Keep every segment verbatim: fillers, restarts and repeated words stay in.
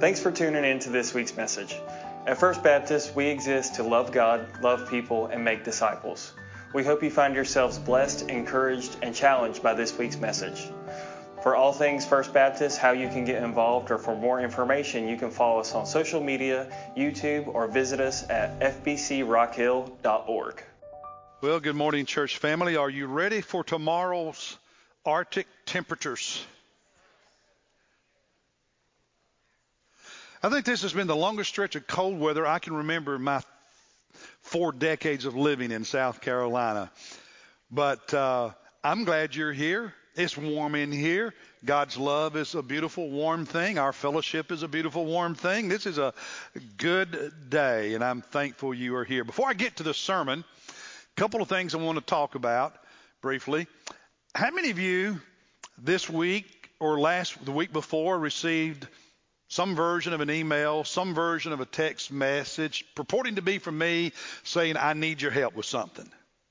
Thanks for tuning in to this week's message. At First Baptist, we exist to love God, love people, and make disciples. We hope you find yourselves blessed, encouraged, and challenged by this week's message. For all things First Baptist, how you can get involved, or for more information, you can follow us on social media, YouTube, or visit us at f b c rock hill dot org. Well, good morning, church family. Are you ready for tomorrow's Arctic temperatures? I think this has been the longest stretch of cold weather I can remember in my four decades of living in South Carolina. But uh, I'm glad you're here. It's warm in here. God's love is a beautiful, warm thing. Our fellowship is a beautiful, warm thing. This is a good day, and I'm thankful you are here. Before I get to the sermon, a couple of things I want to talk about briefly. How many of you this week or last the week before received some version of an email, some version of a text message purporting to be from me saying, I need your help with something?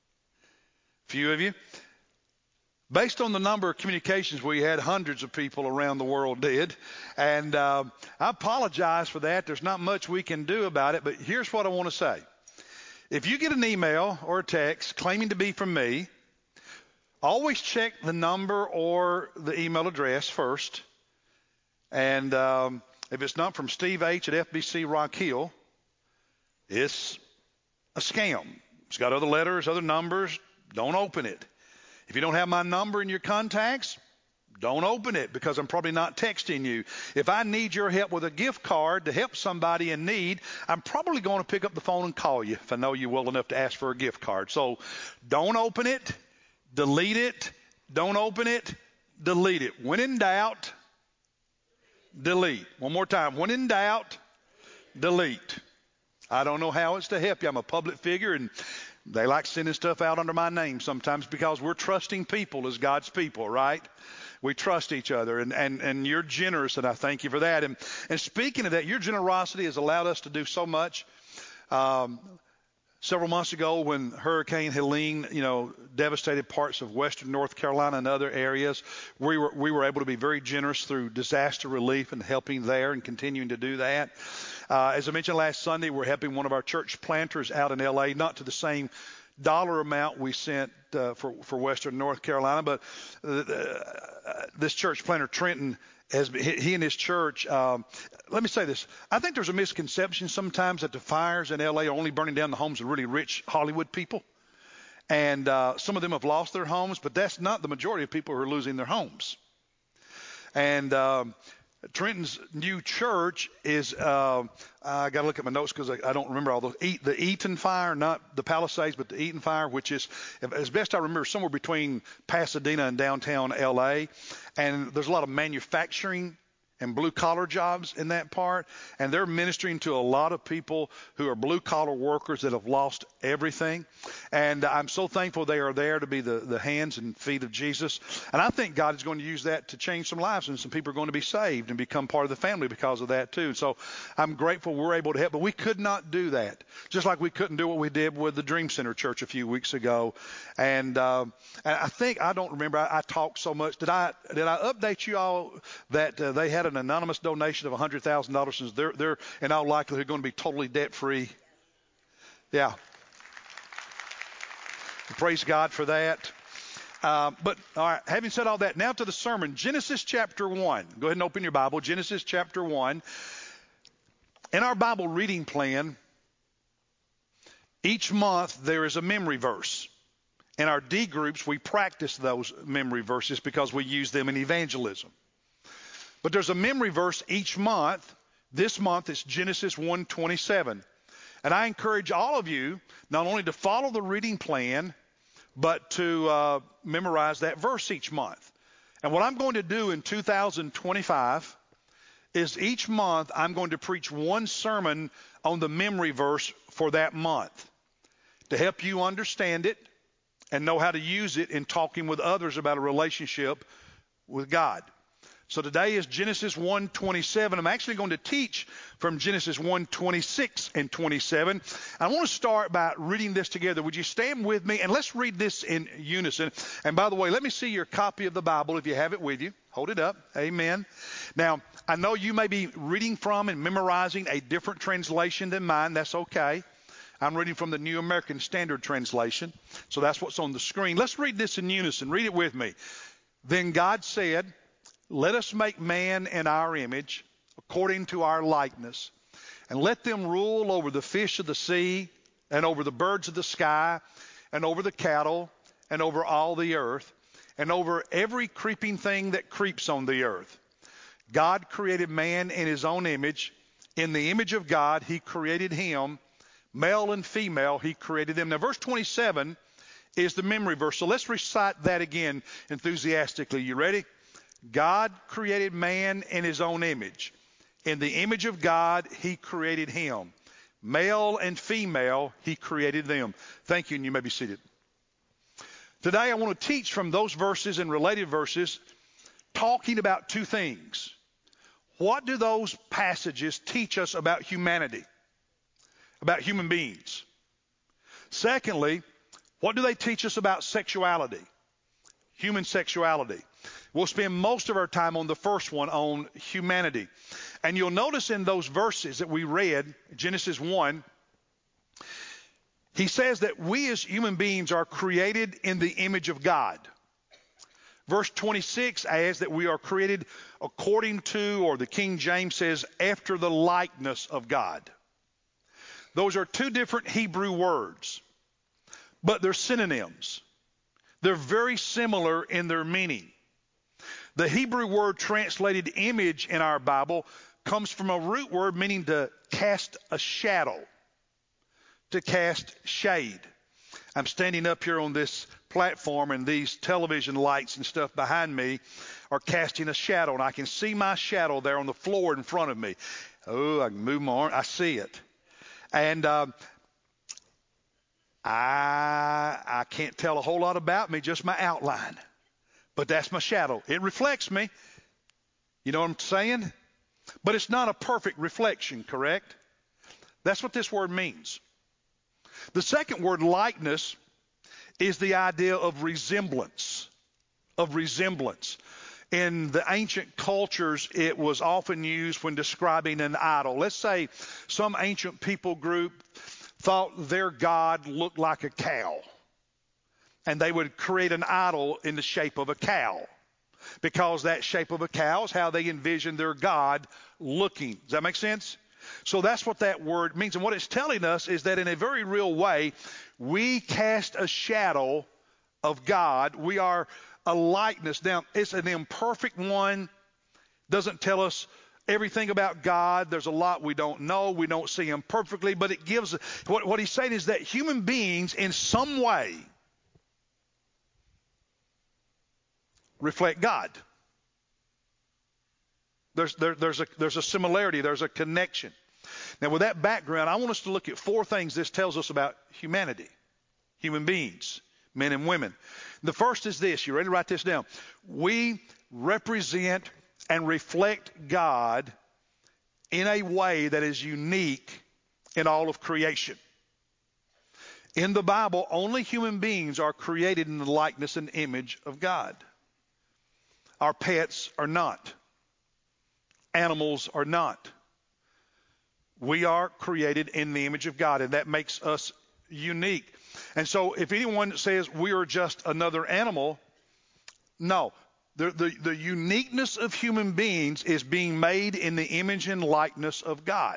A few of you. Based on the number of communications we had, hundreds of people around the world did. And uh, I apologize for that. There's not much we can do about it. But here's what I want to say. If you get an email or a text claiming to be from me, always check the number or the email address first. And um, if it's not from Steve H. at F B C Rock Hill, it's a scam. It's got other letters, other numbers. Don't open it. If you don't have my number in your contacts, don't open it, because I'm probably not texting you. If I need your help with a gift card to help somebody in need, I'm probably going to pick up the phone and call you if I know you well enough to ask for a gift card. So don't open it. Delete it. Don't open it. Delete it. When in doubt, delete. One more time. When in doubt, delete. I don't know how it's to help you. I'm a public figure, and they like sending stuff out under my name sometimes because we're trusting people as God's people, right? We trust each other, and, and, and you're generous, and I thank you for that. And, and speaking of that, your generosity has allowed us to do so much. Um, several months ago when Hurricane Helene, you know, devastated parts of western North Carolina and other areas, we were we were able to be very generous through disaster relief and helping there and continuing to do that. Uh, as I mentioned last Sunday, we're helping one of our church planters out in L A, not to the same dollar amount we sent uh, for, for western North Carolina, but uh, uh, this church planter, Trenton, has he, he and his church, um, let me say this. I think there's a misconception sometimes that the fires in L A are only burning down the homes of really rich Hollywood people. And uh, some of them have lost their homes, but that's not the majority of people who are losing their homes. And um, Trenton's new church is, uh, I got to look at my notes because I, I don't remember all those. E- the Eaton fire, not the Palisades, but the Eaton fire, which is, as best I remember, somewhere between Pasadena and downtown L A. And there's a lot of manufacturing and blue-collar jobs in that part, and they're ministering to a lot of people who are blue-collar workers that have lost everything. And I'm so thankful they are there to be the, the hands and feet of Jesus. And I think God is going to use that to change some lives, and some people are going to be saved and become part of the family because of that too. So I'm grateful we're able to help, but we could not do that, just like we couldn't do what we did with the Dream Center Church a few weeks ago. And, uh, and I think, I don't remember, I, I talked so much. Did I, did I update you all that uh, they had a an anonymous donation of one hundred thousand dollars, since they're, they're in all likelihood going to be totally debt-free? Yeah. Praise God for that. Uh, but, all right, having said all that, now to the sermon. Genesis chapter one. Go ahead and open your Bible. Genesis chapter one. In our Bible reading plan, each month there is a memory verse. In our D groups, we practice those memory verses because we use them in evangelism. But there's a memory verse each month. This month it's Genesis one twenty-seven. And I encourage all of you not only to follow the reading plan, but to uh, memorize that verse each month. And what I'm going to do in two thousand twenty-five is each month I'm going to preach one sermon on the memory verse for that month to help you understand it and know how to use it in talking with others about a relationship with God. So today is Genesis one twenty-seven. I'm actually going to teach from Genesis one twenty-six and twenty-seven. I want to start by reading this together. Would you stand with me? And let's read this in unison. And by the way, let me see your copy of the Bible if you have it with you. Hold it up. Amen. Now, I know you may be reading from and memorizing a different translation than mine. That's okay. I'm reading from the New American Standard Translation. So that's what's on the screen. Let's read this in unison. Read it with me. Then God said, "Let us make man in our image, according to our likeness, and let them rule over the fish of the sea, and over the birds of the sky, and over the cattle, and over all the earth, and over every creeping thing that creeps on the earth." God created man in his own image. In the image of God, he created him. Male and female, he created them. Now, verse twenty-seven is the memory verse. So let's recite that again enthusiastically. You ready? God created man in his own image. In the image of God, he created him. Male and female, he created them. Thank you, and you may be seated. Today, I want to teach from those verses and related verses, talking about two things. What do those passages teach us about humanity, about human beings? Secondly, what do they teach us about sexuality, human sexuality? We'll spend most of our time on the first one, on humanity. And you'll notice in those verses that we read, Genesis one, he says that we as human beings are created in the image of God. Verse twenty-six adds that we are created according to, or the King James says, after the likeness of God. Those are two different Hebrew words, but they're synonyms. They're very similar in their meaning. The Hebrew word translated image in our Bible comes from a root word meaning to cast a shadow, to cast shade. I'm standing up here on this platform, and these television lights and stuff behind me are casting a shadow, and I can see my shadow there on the floor in front of me. Oh, I can move my arm. I see it. And um, I, I can't tell a whole lot about me, just my outline. But that's my shadow. It reflects me. You know what I'm saying? But it's not a perfect reflection, correct? That's what this word means. The second word, likeness, is the idea of resemblance, of resemblance. In the ancient cultures, it was often used when describing an idol. Let's say some ancient people group thought their god looked like a cow, and they would create an idol in the shape of a cow, because that shape of a cow is how they envisioned their God looking. Does that make sense? So that's what that word means. And what it's telling us is that in a very real way, we cast a shadow of God. We are a likeness. Now, it's an imperfect one. Doesn't tell us everything about God. There's a lot we don't know. We don't see him perfectly. But it gives, what, what he's saying is that human beings in some way reflect God. There's, there, there's, a, there's a similarity. There's a connection. Now, with that background, I want us to look at four things this tells us about humanity, human beings, men and women. The first is this. You ready to write this down? We represent and reflect God in a way that is unique in all of creation. In the Bible, only human beings are created in the likeness and image of God. Our pets are not. Animals are not. We are created in the image of God, and that makes us unique. And so if anyone says we are just another animal, no. The, the, the uniqueness of human beings is being made in the image and likeness of God.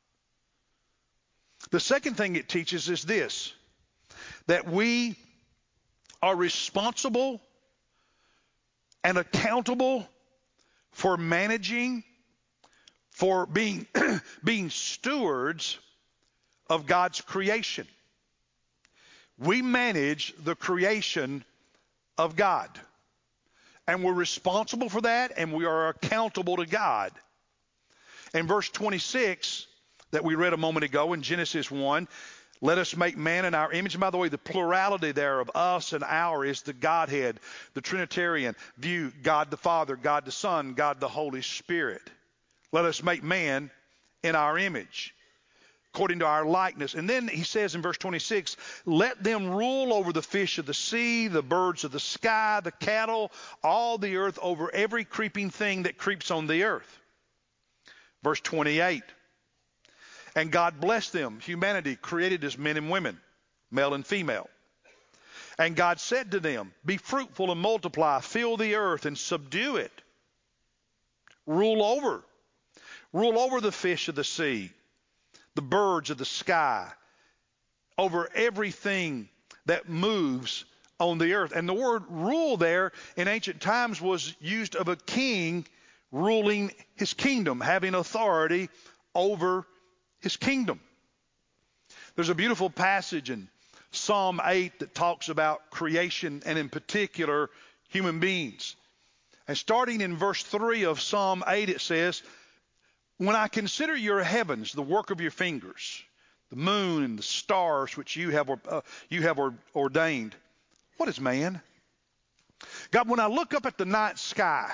The second thing it teaches is this, that we are responsible and accountable for managing, for being, being stewards of God's creation. We manage the creation of God. And we're responsible for that, and we are accountable to God. In verse twenty-six that we read a moment ago in Genesis one, Let us make man in our image. And by the way, the plurality there of us and our is the Godhead, the Trinitarian view, God the Father, God the Son, God the Holy Spirit. Let us make man in our image, according to our likeness. And then he says in verse twenty-six, let them rule over the fish of the sea, the birds of the sky, the cattle, all the earth, over every creeping thing that creeps on the earth. Verse twenty-eight, and God blessed them, humanity created as men and women, male and female. And God said to them, be fruitful and multiply, fill the earth and subdue it. Rule over. Rule over the fish of the sea, the birds of the sky, over everything that moves on the earth. And the word rule there in ancient times was used of a king ruling his kingdom, having authority over his kingdom. There's a beautiful passage in Psalm eight that talks about creation and in particular human beings. And starting in verse three of Psalm eight, it says, when I consider your heavens, the work of your fingers, the moon and the stars which you have, uh, you have or, ordained, what is man? God, when I look up at the night sky,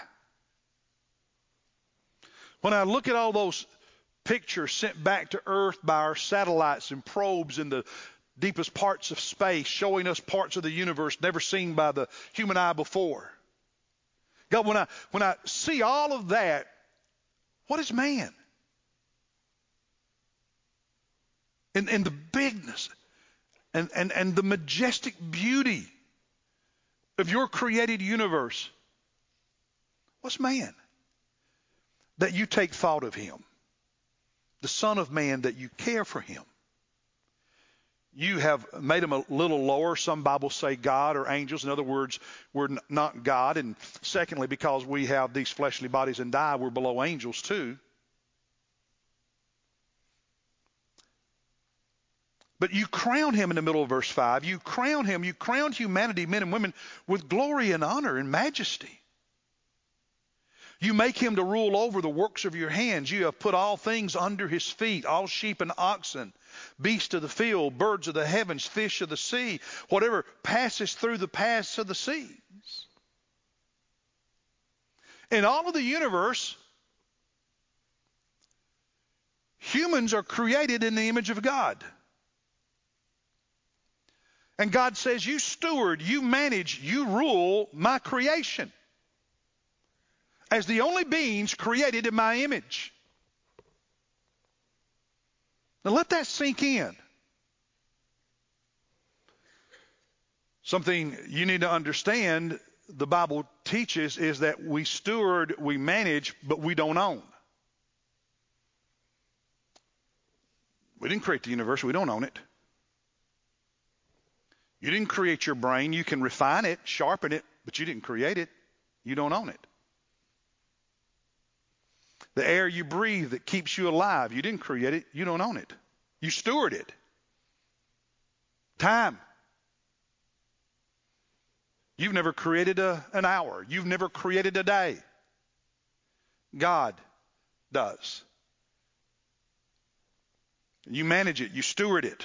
when I look at all those pictures sent back to Earth by our satellites and probes in the deepest parts of space, showing us parts of the universe never seen by the human eye before. God, when I, when I see all of that, what is man? And, and the bigness and, and, and the majestic beauty of your created universe. What's man? That you take thought of him. The Son of Man, that you care for him. You have made him a little lower. Some Bibles say God or angels. In other words, we're n- not God. And secondly, because we have these fleshly bodies and die, we're below angels too. But you crown him in the middle of verse five. You crown him, you crowned humanity, men and women, with glory and honor and majesty. You make him to rule over the works of your hands. You have put all things under his feet, all sheep and oxen, beasts of the field, birds of the heavens, fish of the sea, whatever passes through the paths of the seas. In all of the universe, humans are created in the image of God. And God says, you steward, you manage, you rule my creation as the only beings created in my image. Now let that sink in. Something you need to understand, the Bible teaches, is that we steward, we manage, but we don't own. We didn't create the universe, we don't own it. You didn't create your brain. You can refine it, sharpen it, but you didn't create it. You don't own it. The air you breathe that keeps you alive, you didn't create it. You don't own it. You steward it. Time. You've never created a, an hour. You've never created a day. God does. You manage it. You steward it.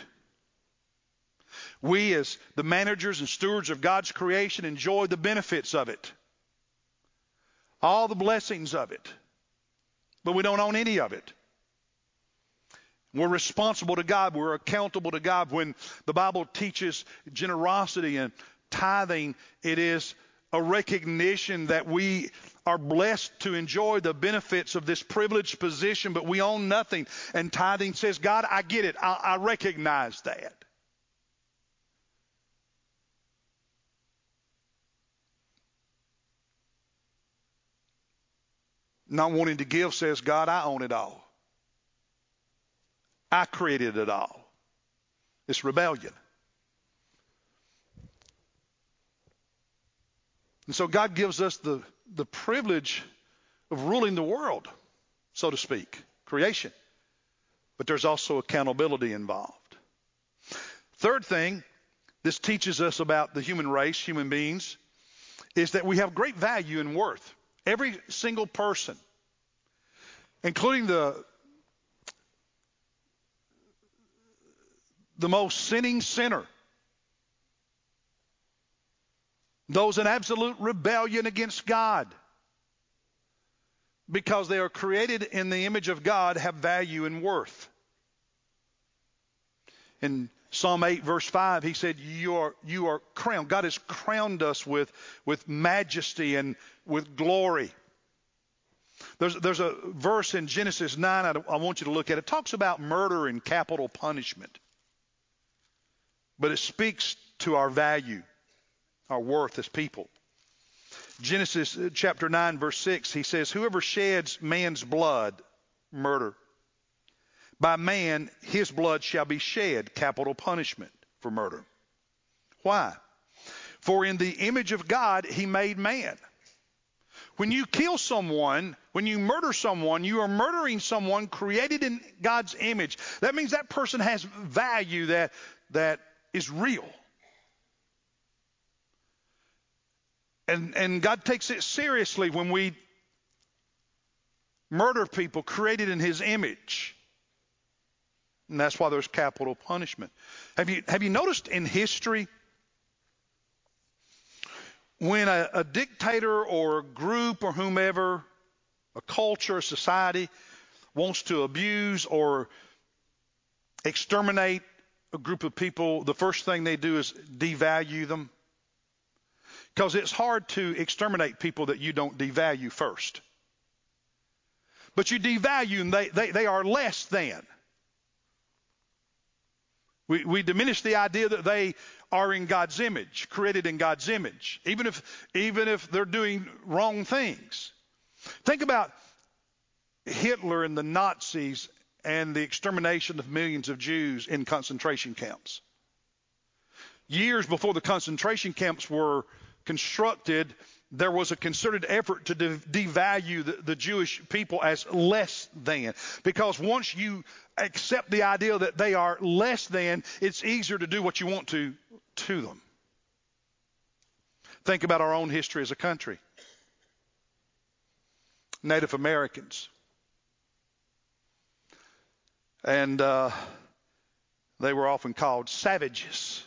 We, as the managers and stewards of God's creation, enjoy the benefits of it. All the blessings of it. But we don't own any of it. We're responsible to God. We're accountable to God. When the Bible teaches generosity and tithing, it is a recognition that we are blessed to enjoy the benefits of this privileged position, but we own nothing. And tithing says, God, I get it. I, I recognize that. Not wanting to give says, God, I own it all. I created it all. It's rebellion. And so God gives us the, the privilege of ruling the world, so to speak, creation. But there's also accountability involved. Third thing this teaches us about the human race, human beings, is that we have great value and worth. Every single person, including the the most sinning sinner, those in absolute rebellion against God, because they are created in the image of God, have value and worth. In Psalm eight, verse five, he said, you are, you are crowned. God has crowned us with, with majesty and with glory. There's, there's a verse in Genesis nine I, I want you to look at. It talks about murder and capital punishment. But it speaks to our value, our worth as people. Genesis chapter nine, verse six, he says, whoever sheds man's blood, murder, by man his blood shall be shed, capital punishment for murder. Why? For in the image of God he made man. When you kill someone, when you murder someone, you are murdering someone created in God's image. That means that person has value that, that is real. And, and God takes it seriously when we murder people created in his image. And that's why there's capital punishment. Have you, have you noticed in history, when a, a dictator or a group or whomever, a culture, a society, wants to abuse or exterminate a group of people, the first thing they do is devalue them? Because it's hard to exterminate people that you don't devalue first. But you devalue them, they, they, they are less than. We, we diminish the idea that they are in God's image, created in God's image, even if, even if they're doing wrong things. Think about Hitler and the Nazis and the extermination of millions of Jews in concentration camps. Years before the concentration camps were constructed, there was a concerted effort to de- devalue the, the Jewish people as less than. Because once you accept the idea that they are less than, it's easier to do what you want to to them. Think about our own history as a country. Native Americans. And uh, they were often called savages.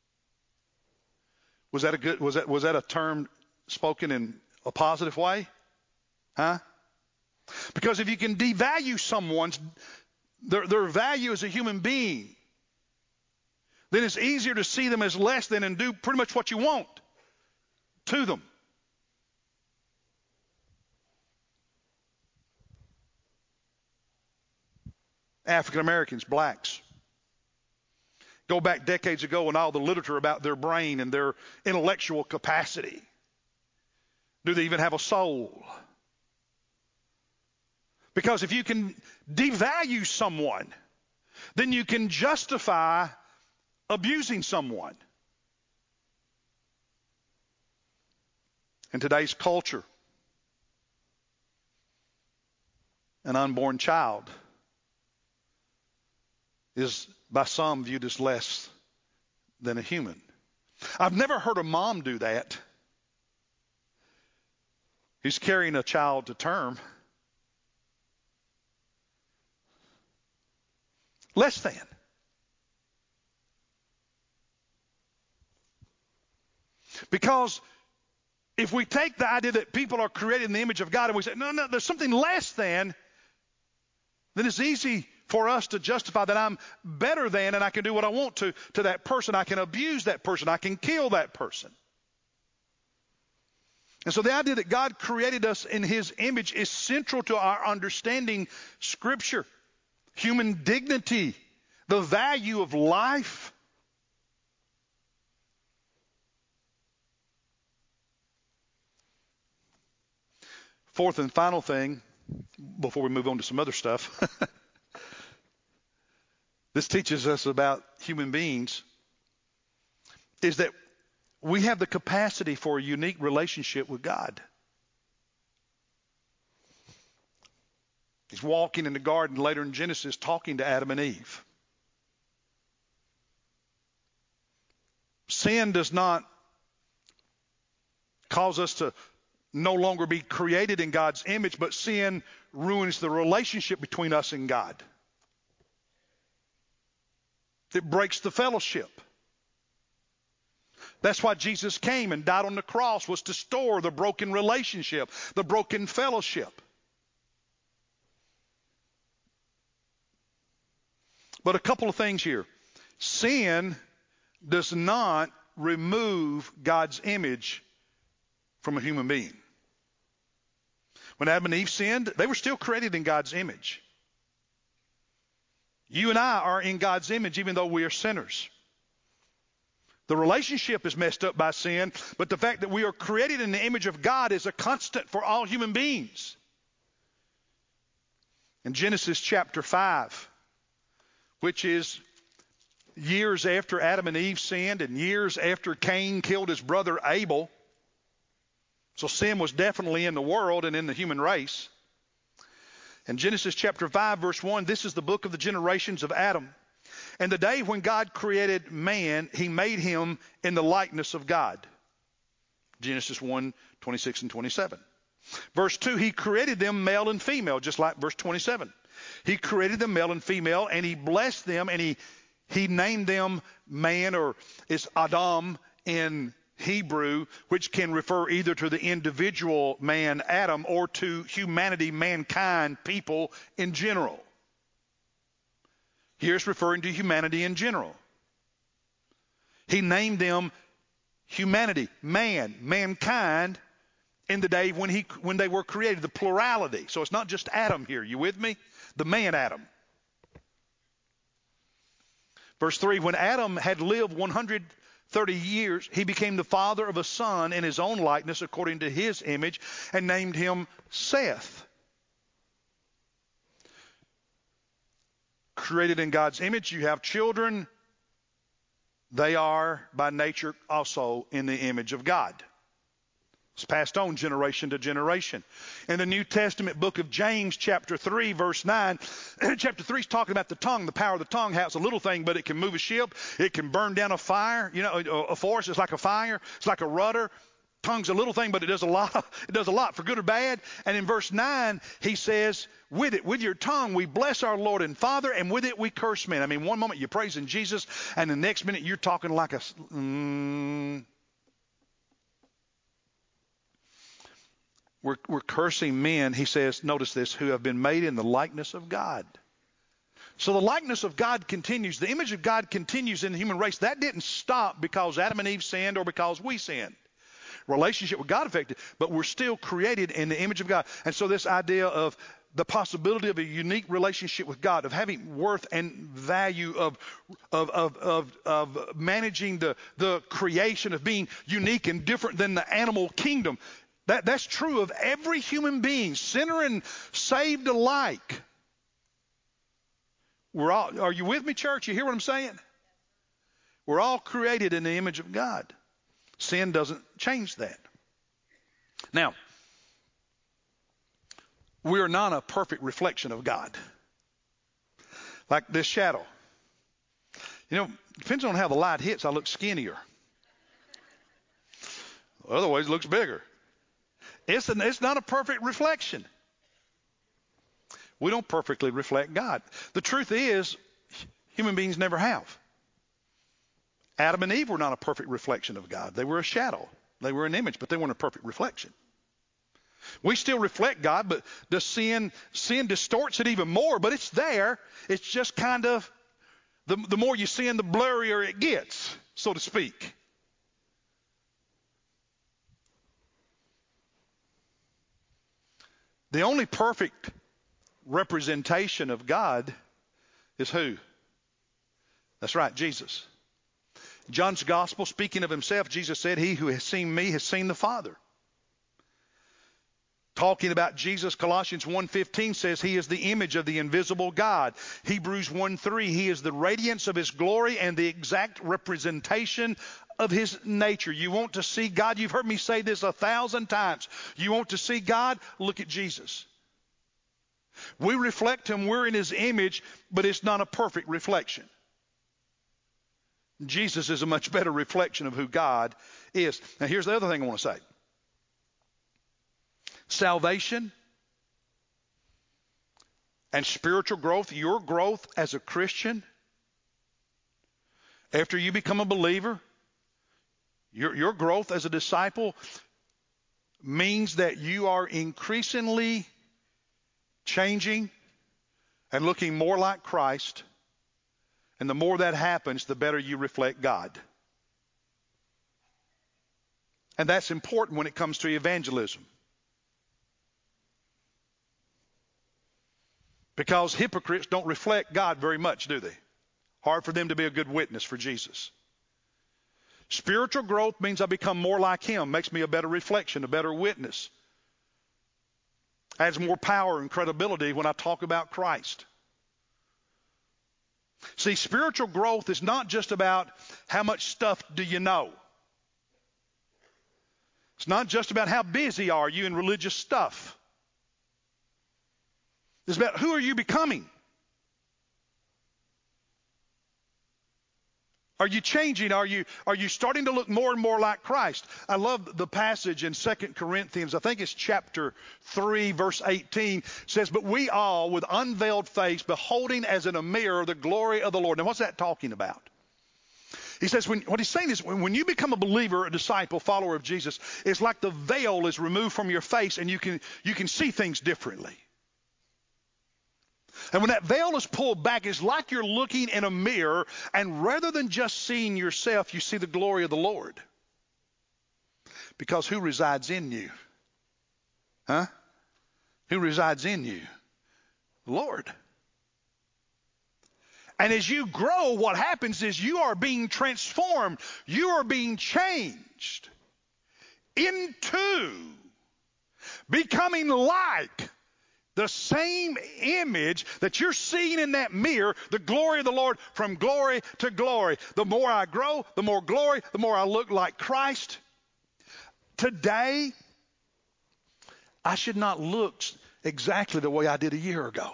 Was that a good, was that, was that a term spoken in a positive way? Huh? Because if you can devalue someone's, their, their value as a human being, then it's easier to see them as less than and do pretty much what you want to them. African Americans, blacks. Go back decades ago and all the literature about their brain and their intellectual capacity. Do they even have a soul? Because if you can devalue someone, then you can justify abusing someone. In today's culture, an unborn child is by some viewed as less than a human. I've never heard a mom do that. He's carrying a child to term. Less than. Because if we take the idea that people are created in the image of God and we say, no, no, there's something less than, then it's easy for us to justify that I'm better than and I can do what I want to to that person. I can abuse that person. I can kill that person. And so the idea that God created us in his image is central to our understanding Scripture. Human dignity, the value of life. Fourth and final thing, before we move on to some other stuff, this teaches us about human beings, is that we have the capacity for a unique relationship with God. He's walking in the garden later in Genesis talking to Adam and Eve. Sin does not cause us to no longer be created in God's image, but sin ruins the relationship between us and God. It breaks the fellowship. That's why Jesus came and died on the cross, was to restore the broken relationship, the broken fellowship. But a couple of things here. Sin does not remove God's image from a human being. When Adam and Eve sinned, they were still created in God's image. You and I are in God's image even though we are sinners. The relationship is messed up by sin, but the fact that we are created in the image of God is a constant for all human beings. In Genesis chapter five, which is years after Adam and Eve sinned and years after Cain killed his brother Abel. So sin was definitely in the world and in the human race. In Genesis chapter five, verse one, this is the book of the generations of Adam. And the day when God created man, he made him in the likeness of God. Genesis one, twenty-six and twenty-seven. Verse two, he created them male and female, just like verse twenty-seven. He created them male and female, and he blessed them, and he, he named them man, or it's Adam in Hebrew, which can refer either to the individual man, Adam, or to humanity, mankind, people in general. Here it's referring to humanity in general. He named them humanity, man, mankind, in the day when he when they were created, the plurality. So it's not just Adam here. You with me? The man Adam. Verse three, when Adam had lived one hundred thirty years, he became the father of a son in his own likeness according to his image, and named him Seth. Created in God's image, you have children. They are by nature also in the image of God. It's passed on generation to generation. In the New Testament book of James, chapter three, verse nine, chapter three is talking about the tongue. The power of the tongue. How it's a little thing, but it can move a ship. It can burn down a fire. You know, a forest is like a fire. It's like a rudder. Tongue's a little thing, but it does a lot. It does a lot for good or bad. And in verse nine, he says, with it, with your tongue, we bless our Lord and Father, and with it we curse men. I mean, one moment you're praising Jesus, and the next minute you're talking like a... Mm, we're, we're cursing men, he says, notice this, who have been made in the likeness of God. So the likeness of God continues. The image of God continues in the human race. That didn't stop because Adam and Eve sinned or because we sinned. Relationship with God affected, but we're still created in the image of God. And so this idea of the possibility of a unique relationship with God, of having worth and value, of of of of, of managing the, the creation, of being unique and different than the animal kingdom, that, that's true of every human being, sinner and saved alike. We're all, are you with me, church? You hear what I'm saying? We're all created in the image of God. Sin doesn't change that. Now, we are not a perfect reflection of God. Like this shadow. You know, depends on how the light hits, I look skinnier. Otherwise, it looks bigger. It's, an, it's not a perfect reflection. We don't perfectly reflect God. The truth is, human beings never have. Adam and Eve were not a perfect reflection of God. They were a shadow. They were an image, but they weren't a perfect reflection. We still reflect God, but the sin, sin distorts it even more, but it's there. It's just kind of, the, the more you sin, the blurrier it gets, so to speak. The only perfect representation of God is who? That's right, Jesus. John's gospel, speaking of himself, Jesus said, he who has seen me has seen the Father. Talking about Jesus, Colossians one fifteen says he is the image of the invisible God. Hebrews one three, he is the radiance of his glory and the exact representation of his nature. You want to see God? You've heard me say this a thousand times. You want to see God? Look at Jesus. We reflect him. We're in his image, but it's not a perfect reflection. Jesus is a much better reflection of who God is. Now, here's the other thing I want to say. Salvation and spiritual growth, your growth as a Christian, After you become a believer, your, your growth as a disciple means that you are increasingly changing and looking more like Christ. And the more that happens, the better you reflect God. And that's important when it comes to evangelism. Because hypocrites don't reflect God very much, do they? Hard for them to be a good witness for Jesus. Spiritual growth means I become more like Him, makes me a better reflection, a better witness. Adds more power and credibility when I talk about Christ. See, spiritual growth is not just about how much stuff do you know. It's not just about how busy are you in religious stuff. It's about who are you becoming? Are you changing? Are you, are you starting to look more and more like Christ? I love the passage in Second Corinthians. I think it's chapter three, verse eighteen. Says, but we all with unveiled face, beholding as in a mirror the glory of the Lord. Now, what's that talking about? He says, when, what he's saying is when, when you become a believer, a disciple, follower of Jesus, it's like the veil is removed from your face and you can, you can see things differently. And when that veil is pulled back, it's like you're looking in a mirror, and rather than just seeing yourself, you see the glory of the Lord. Because who resides in you? Huh? Who resides in you? The Lord. And as you grow, what happens is you are being transformed. You are being changed into becoming like the same image that you're seeing in that mirror, the glory of the Lord, from glory to glory. The more I grow, the more glory, the more I look like Christ. Today, I should not look exactly the way I did a year ago.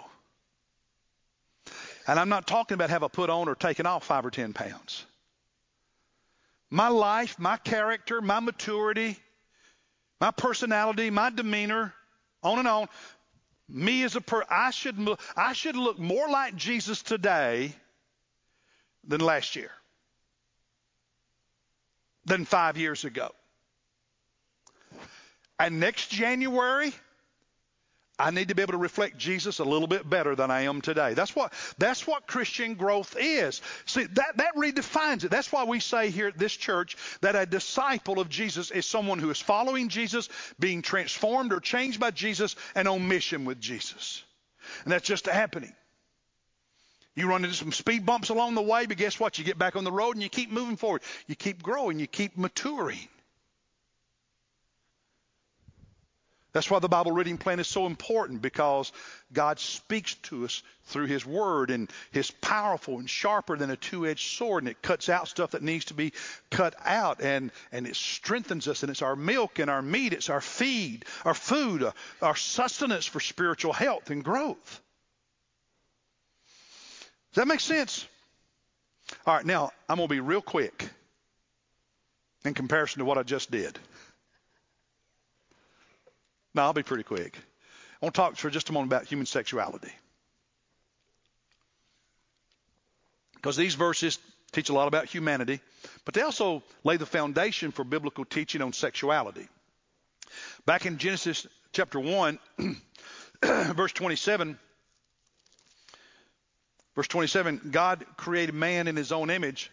And I'm not talking about have I put on or taken off five or ten pounds. My life, my character, my maturity, my personality, my demeanor, on and on. Me as a per, I should I should look more like Jesus today than last year, than five years ago. And next January, I need to be able to reflect Jesus a little bit better than I am today. That's what that's what Christian growth is. See, that, that redefines it. That's why we say here at this church that a disciple of Jesus is someone who is following Jesus, being transformed or changed by Jesus, and on mission with Jesus. And that's just happening. You run into some speed bumps along the way, but guess what? You get back on the road and you keep moving forward. You keep growing. You keep maturing. That's why the Bible reading plan is so important, because God speaks to us through His Word, and His powerful and sharper than a two-edged sword, and it cuts out stuff that needs to be cut out, and, and it strengthens us, and it's our milk and our meat, it's our feed, our food, uh, our sustenance for spiritual health and growth. Does that make sense? All right, now I'm going to be real quick in comparison to what I just did. No, I'll be pretty quick. I want to talk for just a moment about human sexuality. Because these verses teach a lot about humanity, but they also lay the foundation for biblical teaching on sexuality. Back in Genesis chapter one, verse twenty-seven, verse twenty-seven, God created man in His own image.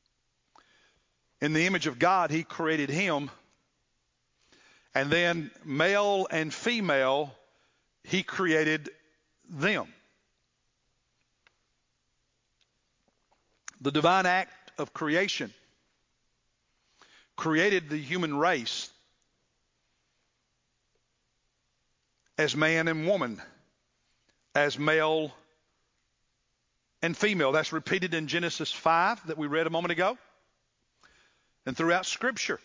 In the image of God, He created him. And then male and female, He created them. The divine act of creation created the human race as man and woman, as male and female. That's repeated in Genesis five that we read a moment ago, and throughout Scripture.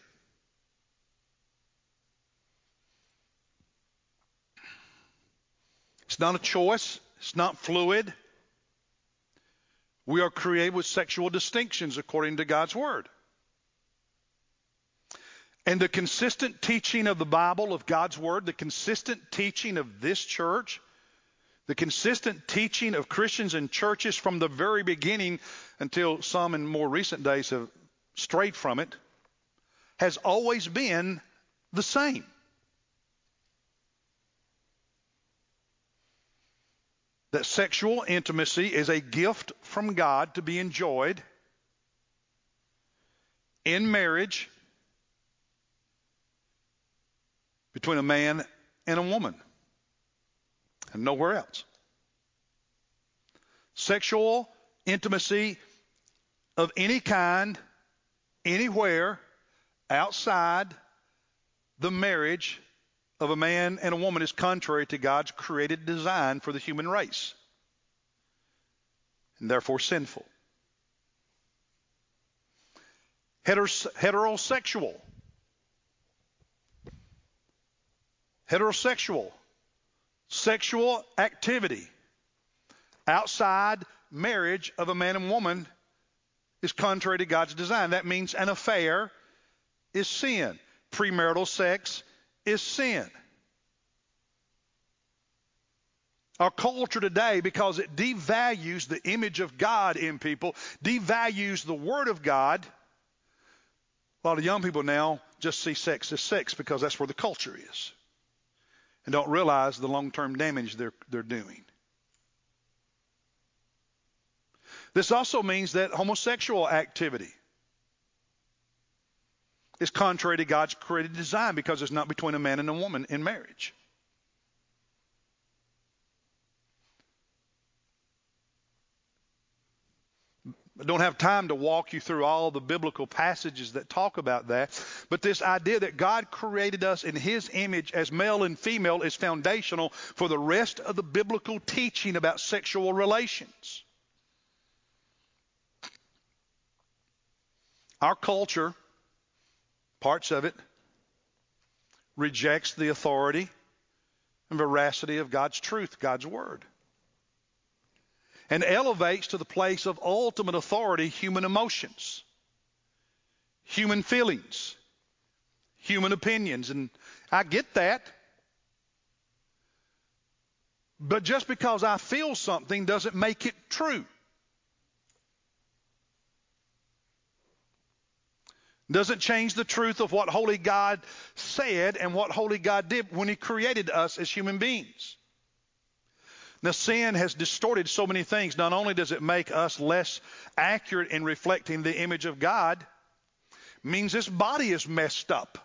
It's not a choice. It's not fluid. We are created with sexual distinctions according to God's Word. And the consistent teaching of the Bible, of God's Word, the consistent teaching of this church, The consistent teaching of Christians and churches from the very beginning until some in more recent days have strayed from it has always been the same. That sexual intimacy is a gift from God to be enjoyed in marriage between a man and a woman, and nowhere else. Sexual intimacy of any kind, anywhere, outside the marriage of a man and a woman is contrary to God's created design for the human race, and therefore sinful. Heteros- heterosexual. Heterosexual. Sexual activity outside marriage of a man and woman is contrary to God's design. That means an affair is sin. Premarital sex is sin. Our culture today, because it devalues the image of God in people, devalues the Word of God, a lot of young people now just see sex as sex because that's where the culture is, and don't realize the long-term damage they're, they're doing. This also means that homosexual activity is contrary to God's created design because it's not between a man and a woman in marriage. I don't have time to walk you through all the biblical passages that talk about that, but this idea that God created us in His image as male and female is foundational for the rest of the biblical teaching about sexual relations. Our culture, parts of it, rejects the authority and veracity of God's truth, God's Word, and elevates to the place of ultimate authority human emotions, human feelings, human opinions. And I get that. But just because I feel something doesn't make it true. Doesn't change the truth of what Holy God said and what Holy God did when He created us as human beings. Now, sin has distorted so many things. Not only does it make us less accurate in reflecting the image of God, it means this body is messed up.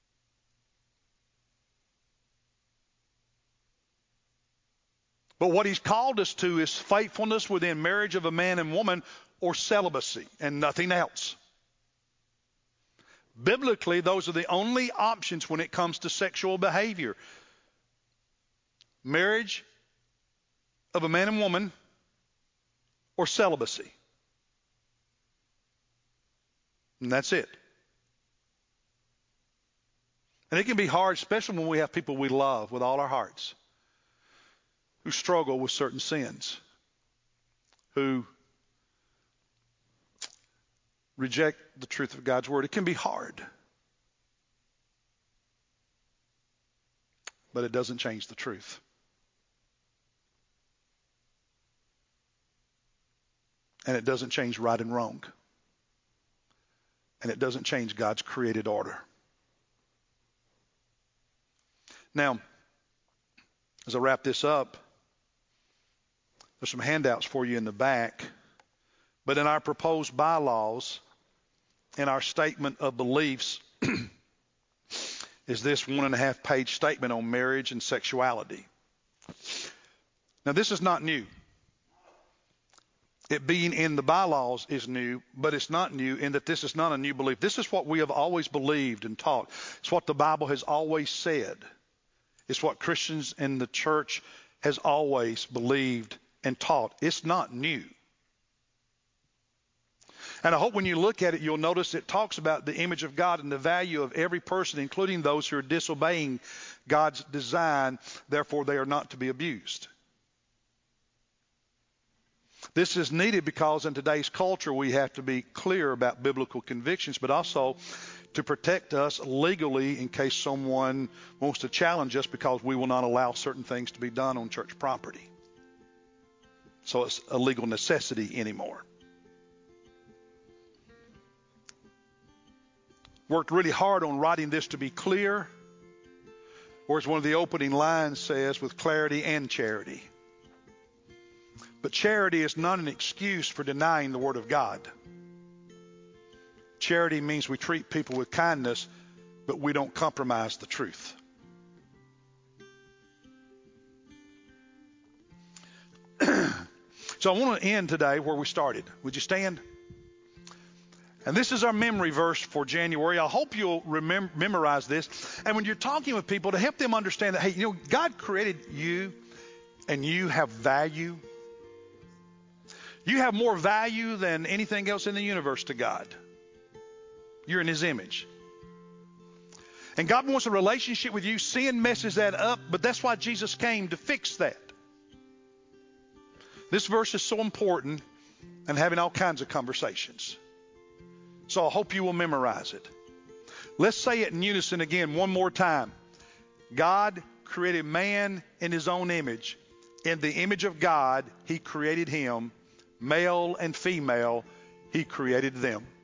But what He's called us to is faithfulness within marriage of a man and woman, or celibacy, and nothing else. Biblically, those are the only options when it comes to sexual behavior. Marriage of a man and woman, or celibacy. And that's it. And it can be hard, especially when we have people we love with all our hearts who struggle with certain sins, who reject the truth of God's Word. It can be hard. But it doesn't change the truth. And it doesn't change right and wrong. And it doesn't change God's created order. Now, as I wrap this up, there's some handouts for you in the back. But in our proposed bylaws, in our statement of beliefs, is this one and a half page statement on marriage and sexuality. Now, this is not new. It being in the bylaws is new, but it's not new in that this is not a new belief. This is what we have always believed and taught. It's what the Bible has always said. It's what Christians in the church has always believed and taught. It's not new. And I hope when you look at it, you'll notice it talks about the image of God and the value of every person, including those who are disobeying God's design. Therefore, they are not to be abused. This is needed because in today's culture, we have to be clear about biblical convictions, but also to protect us legally in case someone wants to challenge us because we will not allow certain things to be done on church property. so it's a legal necessity anymore. Worked really hard on writing this to be clear, or as one of the opening lines says, with clarity and charity. But charity is not an excuse for denying the Word of God. Charity means we treat people with kindness, but we don't compromise the truth. So I want to end today where we started. Would you stand? And this is our memory verse for January. I hope you'll remember, memorize this. And when you're talking with people, to help them understand that, hey, you know, God created you and you have value. You have more value than anything else in the universe to God. You're in His image. And God wants a relationship with you. Sin messes that up, but that's why Jesus came, to fix that. This verse is so important and having all kinds of conversations. So I hope you will memorize it. Let's say it in unison again one more time. God created man in His own image. In the image of God, He created him. Male and female, He created them.